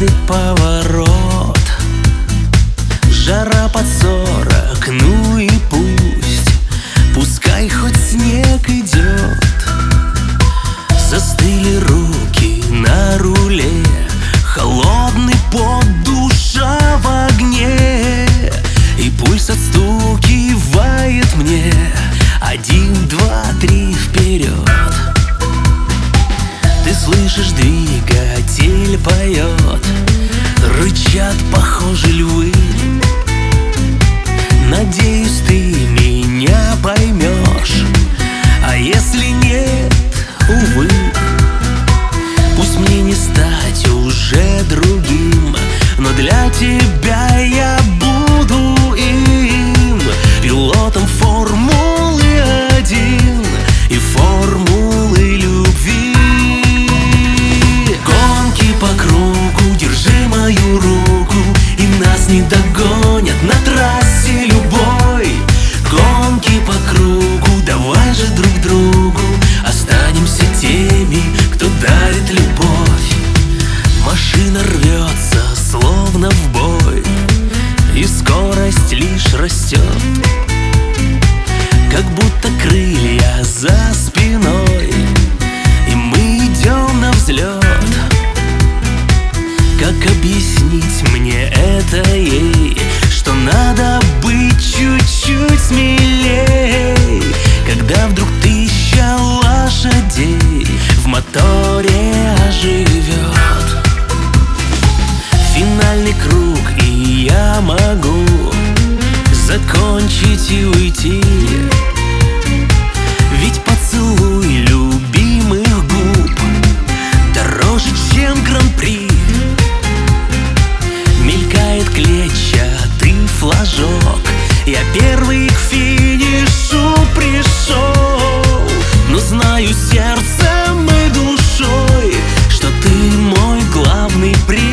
каждый поворот. Жара под 40, ну и пусть, пускай хоть снег идет. Застыли руки на руле, холодный пот, душа в огне, и пульс отстукивает мне: 1, 2, 3, вперед. Ты слышишь, двигатель поет, рычат, похоже, львы. Надеюсь, ты меня поймешь, а если нет, увы. Пусть мне не стать уже другим, но для тебя я буду им, пилотом Формулы-1 и Формулы любви. Гонки по кругу, держи мою руку, и нас не догонят на трассе любой. Гонки по кругу, давай же друг другу останемся теми, кто дарит любовь. Машина рвется, словно в бой, и скорость лишь растет, как будто крылья за спиной, и мы идем на взлет. Как объяснить мне это ей, что надо быть чуть-чуть смелей, когда вдруг 1000 лошадей в моторе оживет. Финальный круг, и я могу закончить и уйти, ведь поцелуй любимых губ дороже, чем гран-при. Мелькает клетчатый флажок, я первый к финишу пришел, но знаю сердцем и душой, что ты мой главный приз.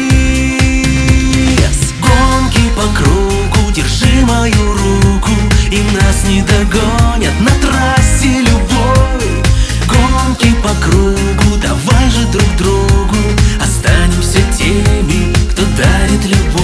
Гонки по кругу, держи мою руку, и нас не догонят на трассе любой. Гонки по кругу, давай же друг другу останемся теми, кто дарит любовь.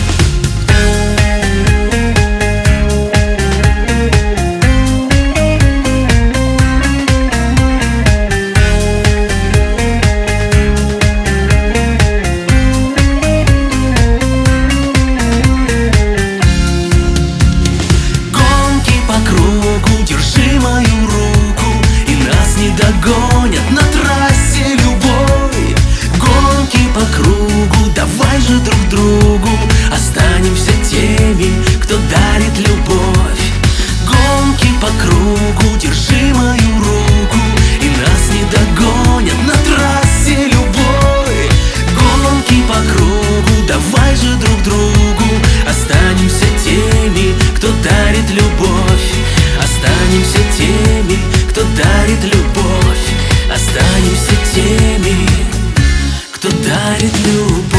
Догонят на трассе любой. Гонки по кругу, давай же друг другу останемся теми, кто дарит любовь. Гонки по кругу, держи мою руку, и нас не догонят на трассе любой. Гонки по кругу, давай же друг другу останемся теми, кто дарит любовь. Останемся теми, кто дарит любовь. Останемся теми, кто дарит любовь.